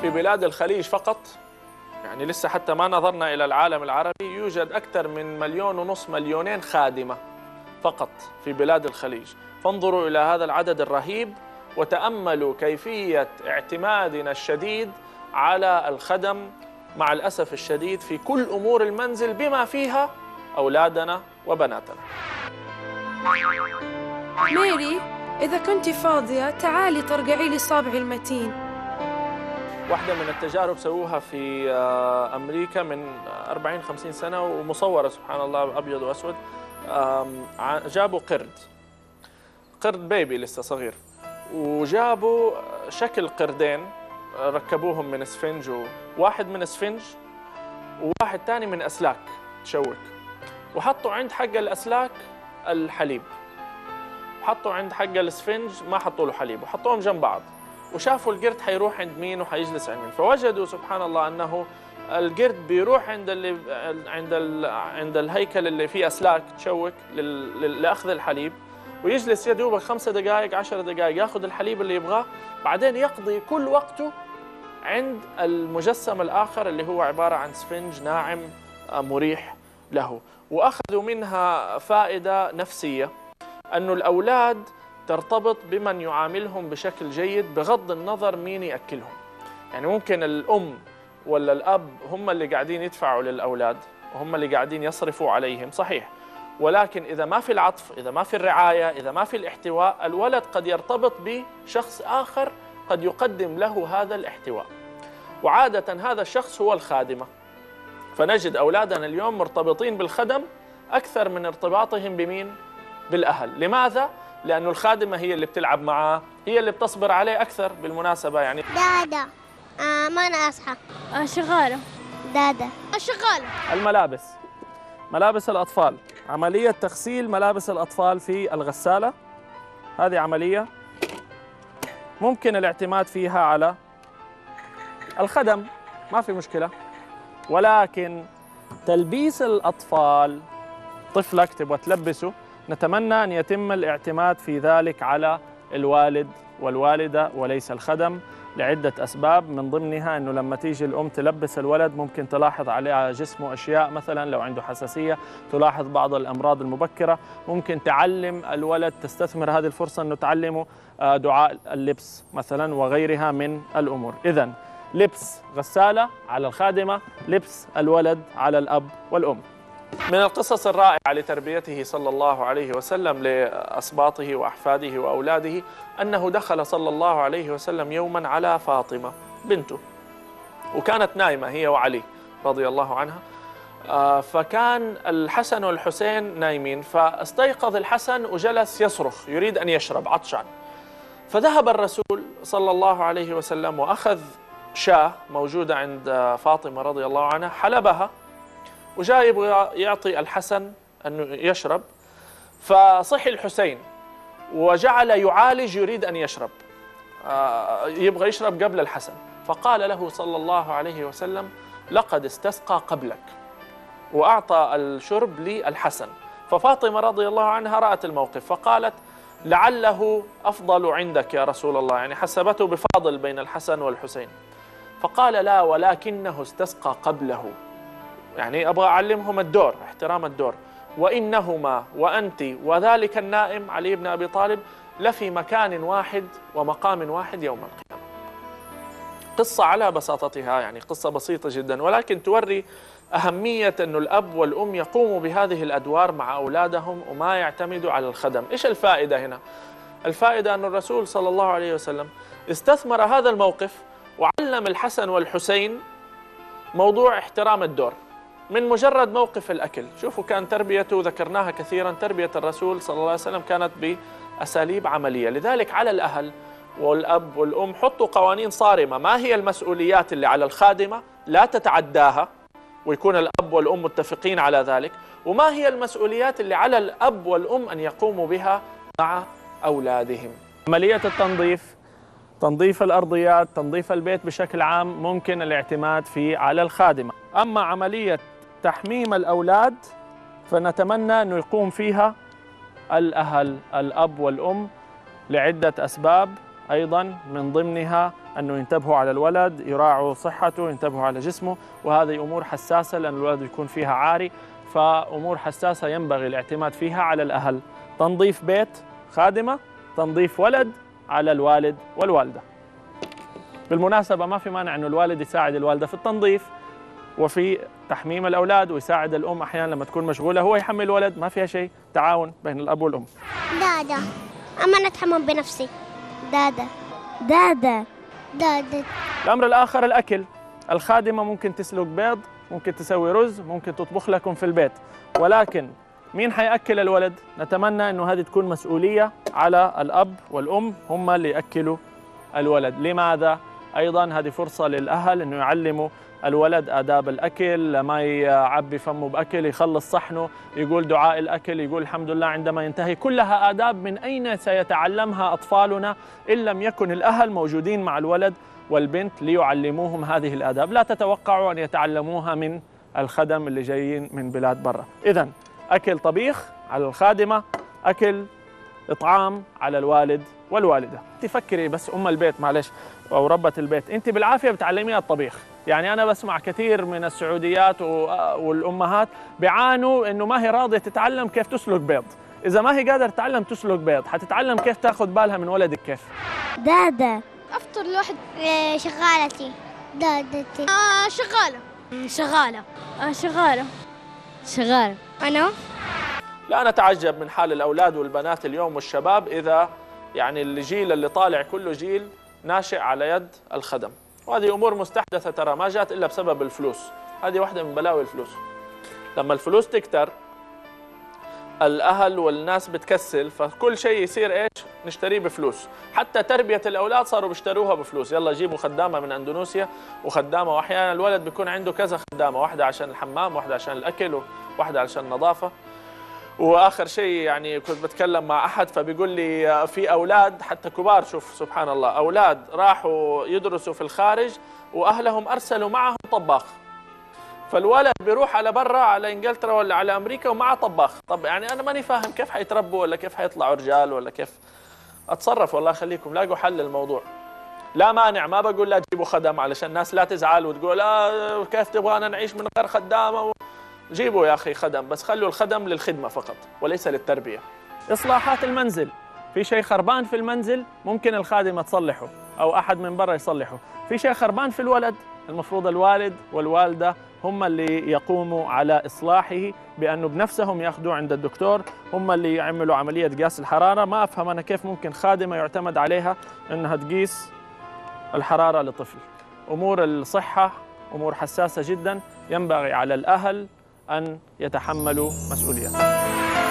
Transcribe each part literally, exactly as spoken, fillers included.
في بلاد الخليج فقط، يعني لسه حتى ما نظرنا إلى العالم العربي، يوجد أكثر من مليون ونصف مليونين خادمة فقط في بلاد الخليج. فانظروا إلى هذا العدد الرهيب وتأملوا كيفية اعتمادنا الشديد على الخدم مع الأسف الشديد في كل أمور المنزل بما فيها أولادنا وبناتنا. ميري، إذا كنت فاضية تعالي ترقعي لي صابعي المتين. واحدة من التجارب سووها في أمريكا من أربعين خمسين سنة ومصورة سبحان الله أبيض وأسود. جابوا قرد قرد بيبي لسه صغير، وجابوا شكل قردين ركبوهم من اسفنج، وواحد من اسفنج وواحد ثاني من أسلاك تشوك، وحطوا عند حق الأسلاك الحليب، وحطوا عند حق الاسفنج ما حطوا له حليب، وحطوهم جنب بعض، وشافوا القرد حيروح عند مين وحيجلس عند مين. فوجدوا سبحان الله أنه القرد بيروح عند اللي عند ال عند الهيكل اللي فيه أسلاك تشوك لأخذ الحليب، ويجلس يدوبك خمسة دقائق عشر دقائق ياخذ الحليب اللي يبغاه، بعدين يقضي كل وقته عند المجسم الآخر اللي هو عبارة عن اسفنج ناعم مريح له. وأخذوا منها فائدة نفسية، أنه الأولاد ترتبط بمن يعاملهم بشكل جيد بغض النظر مين يأكلهم. يعني ممكن الأم ولا الأب هم اللي قاعدين يدفعوا للأولاد وهم اللي قاعدين يصرفوا عليهم، صحيح، ولكن إذا ما في العطف، إذا ما في الرعاية، إذا ما في الاحتواء، الولد قد يرتبط بشخص آخر قد يقدم له هذا الاحتواء، وعادة هذا الشخص هو الخادمة. فنجد أولادنا اليوم مرتبطين بالخدم أكثر من ارتباطهم بمين؟ بالأهل. لماذا؟ لأنه الخادمة هي اللي بتلعب معاه، هي اللي بتصبر عليه أكثر. بالمناسبة يعني دادا آه ما أنا أصحى آه شغالة دادا آه شغالة. الملابس، ملابس الأطفال، عملية تغسيل ملابس الأطفال في الغسالة، هذه عملية ممكن الاعتماد فيها على الخدم، ما في مشكلة، ولكن تلبيس الأطفال، طفلك تبغى تلبسه، نتمنى أن يتم الاعتماد في ذلك على الوالد والوالدة وليس الخدم، لعدة أسباب، من ضمنها أنه لما تيجي الأم تلبس الولد ممكن تلاحظ على جسمه أشياء، مثلا لو عنده حساسية تلاحظ بعض الأمراض المبكرة، ممكن تعلم الولد، تستثمر هذه الفرصة أنه تعلمه دعاء اللبس مثلا وغيرها من الأمور. إذن لبس غسالة على الخادمة، لبس الولد على الأب والأم. من القصص الرائعة لتربيته صلى الله عليه وسلم لأصباطه وأحفاده وأولاده أنه دخل صلى الله عليه وسلم يوما على فاطمة بنته، وكانت نائمة هي وعلي رضي الله عنها، فكان الحسن والحسين نايمين، فاستيقظ الحسن وجلس يصرخ يريد أن يشرب عطشان، فذهب الرسول صلى الله عليه وسلم وأخذ شاة موجودة عند فاطمة رضي الله عنها، حلبها وجاء يبغى يعطي الحسن أنه يشرب، فصحي الحسين وجعل يعالج يريد أن يشرب، يبغى يشرب قبل الحسن، فقال له صلى الله عليه وسلم لقد استسقى قبلك، وأعطى الشرب للحسن. ففاطمة رضي الله عنها رأت الموقف فقالت لعله أفضل عندك يا رسول الله، يعني حسبته بفاضل بين الحسن والحسين، فقال لا ولكنه استسقى قبله، يعني أبغى أعلمهم الدور، احترام الدور، وإنهما وأنت وذلك النائم علي بن أبي طالب لفي مكان واحد ومقام واحد يوم القيامة. قصة على بساطتها، يعني قصة بسيطة جدا، ولكن توري أهمية أن الأب والأم يقوموا بهذه الأدوار مع أولادهم وما يعتمدوا على الخدم. إيش الفائدة هنا؟ الفائدة أن الرسول صلى الله عليه وسلم استثمر هذا الموقف وعلم الحسن والحسين موضوع احترام الدور من مجرد موقف الأكل. شوفوا كان تربيته، ذكرناها كثيرا، تربية الرسول صلى الله عليه وسلم كانت بأساليب عملية. لذلك على الأهل والأب والأم حطوا قوانين صارمة، ما هي المسؤوليات اللي على الخادمة لا تتعداها، ويكون الأب والأم متفقين على ذلك، وما هي المسؤوليات اللي على الأب والأم أن يقوموا بها مع أولادهم. عملية التنظيف، تنظيف الأرضيات، تنظيف البيت بشكل عام، ممكن الاعتماد فيه على الخادمة. أما عملية تحميم الأولاد فنتمنى أنه يقوم فيها الأهل، الأب والأم، لعدة أسباب، أيضا من ضمنها أنه ينتبهوا على الولد، يراعوا صحته، ينتبهوا على جسمه، وهذه أمور حساسة لأن الولد يكون فيها عاري، فأمور حساسة ينبغي الاعتماد فيها على الأهل. تنظيف بيت خادمة، تنظيف ولد على الوالد والوالدة. بالمناسبة ما في مانع أنه الوالد يساعد الوالدة في التنظيف وفي تحميم الأولاد، ويساعد الأم أحيانا لما تكون مشغولة هو يحمل الولد، ما فيها شيء، تعاون بين الأب والأم. دادا، أما نتحمم بنفسي. دادا دادا دادا. الأمر الآخر الأكل. الخادمة ممكن تسلق بيض، ممكن تسوي رز، ممكن تطبخ لكم في البيت، ولكن مين حيأكل الولد؟ نتمنى أنه هذه تكون مسؤولية على الأب والأم، هم اللي يأكلوا الولد. لماذا؟ أيضا هذه فرصة للأهل أنه يعلموا الولد آداب الأكل، ما يعبي فمه بأكل، يخلص صحنه، يقول دعاء الأكل، يقول الحمد لله عندما ينتهي. كلها آداب من أين سيتعلمها أطفالنا إن لم يكن الأهل موجودين مع الولد والبنت ليعلموهم هذه الآداب؟ لا تتوقعوا أن يتعلموها من الخدم اللي جايين من بلاد برا. إذن أكل طبيخ على الخادمة، أكل إطعام على الوالد والوالدة. تفكري بس أم البيت معلش أو ربة البيت، أنت بالعافية بتعلميها الطبيخ. يعني أنا بسمع كثير من السعوديات والأمهات بيعانوا إنه ما هي راضية تتعلم كيف تسلق بيض. إذا ما هي قادرة تتعلم تسلق بيض، حتتعلم كيف تاخذ بالها من ولدك كيف؟ دادا أفطر لوحد. إيه، شغالتي. دادتي. آه شغالة. شغالة آه شغالة شغالة أنا لا نتعجب من حال الأولاد والبنات اليوم والشباب إذا يعني الجيل اللي طالع كله جيل ناشئ على يد الخدم، وهذه أمور مستحدثة ترى ما جات إلا بسبب الفلوس. هذه واحدة من بلاوي الفلوس. لما الفلوس تكتر الأهل والناس بتكسل، فكل شيء يصير إيش؟ نشتريه بفلوس. حتى تربية الأولاد صاروا بيشتروها بفلوس. يلا جيبوا خدامة من أندونيسيا وخدامة، وأحيانا الولد بيكون عنده كذا خدامة، واحدة عشان الحمام، واحدة عشان الأكل، وواحدة عشان النظافة. واخر شيء يعني كنت بتكلم مع احد فبيقول لي في اولاد حتى كبار، شوف سبحان الله، اولاد راحوا يدرسوا في الخارج واهلهم ارسلوا معهم طباخ، فالولد بيروح على برا على انجلترا ولا على امريكا ومعه طباخ. طب يعني انا ماني فاهم كيف حيتربوا ولا كيف حيطلعوا رجال ولا كيف اتصرف. والله خليكم لاقوا حل للموضوع. لا مانع، ما بقول لا تجيبوا خدم علشان الناس لا تزعل وتقول اه كيف تبغانا نعيش من غير خدامه. جيبوا يا أخي خدم، بس خلوا الخدم للخدمة فقط وليس للتربية. إصلاحات المنزل. في شيء خربان في المنزل ممكن الخادمة تصلحه أو أحد من برا يصلحه. في شيء خربان في الولد المفروض الوالد والوالدة هم اللي يقوموا على إصلاحه بأنه بنفسهم يأخذوا عند الدكتور، هم اللي يعملوا عملية قياس الحرارة. ما أفهم أنا كيف ممكن خادمة يعتمد عليها أنها تقيس الحرارة لطفل. أمور الصحة أمور حساسة جدا، ينبغي على الأهل أن يتحملوا مسؤوليتها.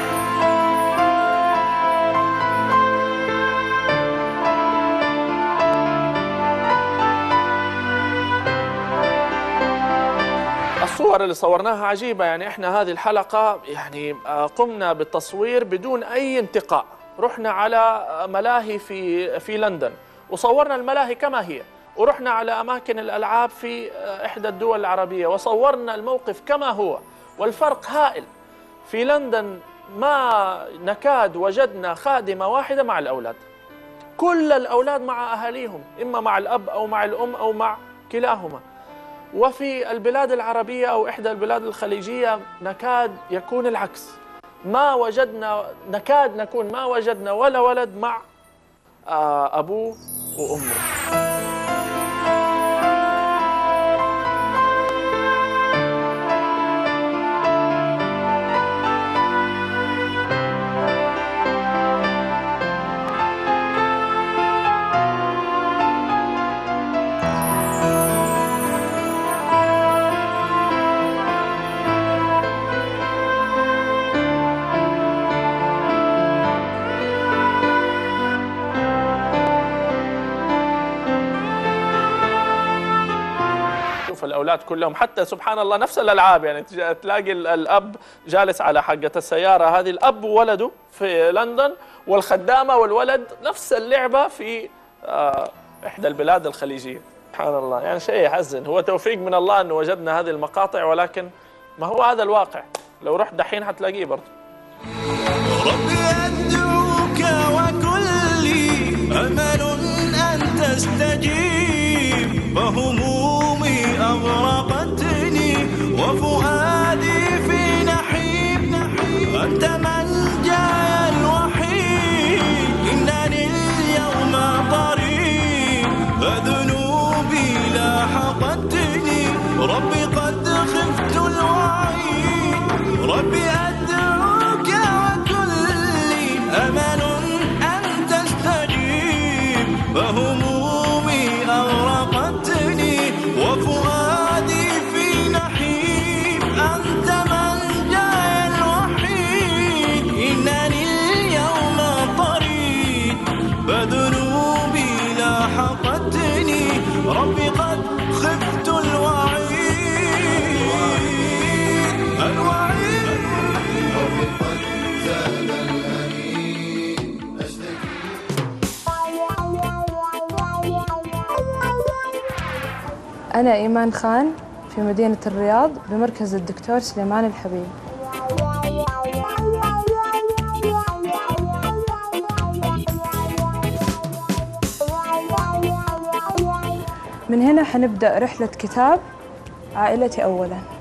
الصور اللي صورناها عجيبة. يعني احنا هذه الحلقة يعني قمنا بالتصوير بدون أي انتقاء. رحنا على ملاهي في في لندن وصورنا الملاهي كما هي، ورحنا على أماكن الألعاب في إحدى الدول العربية وصورنا الموقف كما هو، والفرق هائل. في لندن ما نكاد وجدنا خادمة واحدة مع الأولاد، كل الأولاد مع أهاليهم، إما مع الأب أو مع الأم أو مع كلاهما. وفي البلاد العربية أو إحدى البلاد الخليجية نكاد يكون العكس، ما وجدنا نكاد نكون ما وجدنا ولا ولد مع أبوه وأمه. الأولاد كلهم حتى سبحان الله نفس الألعاب. يعني تلاقي الأب جالس على حقة السيارة هذه، الأب وولده في لندن، والخدامة والولد نفس اللعبة في إحدى البلاد الخليجية. سبحان الله، يعني شيء يحزن. هو توفيق من الله أنه وجدنا هذه المقاطع، ولكن ما هو هذا الواقع. لو رحت دحين حتلاقيه برضه. ربي أدعوك وكل لي أمل أن تستجيب. وهمومي أغرقتني وفؤادي في نحيب. أنت ملجأي الوحيد، إنني اليوم طريق، فذنوبي لاحقتني، ربي قد خفت الوعيد. ربي أدعوك وكلي أمل أن تستجيب، فهمومي أغرقتني وفؤادي في نحيب. أنت ملجأي الوحيد، إنني اليوم طريد، فذنوبي لاحقتني، ربي قد خفت الوعيد. الوعيد قد زاد الأنين أشتكي. أنا إيمان خان في مدينة الرياض بمركز الدكتور سليمان الحبيب. من هنا حنبدأ رحلة كتاب عائلتي أولاً.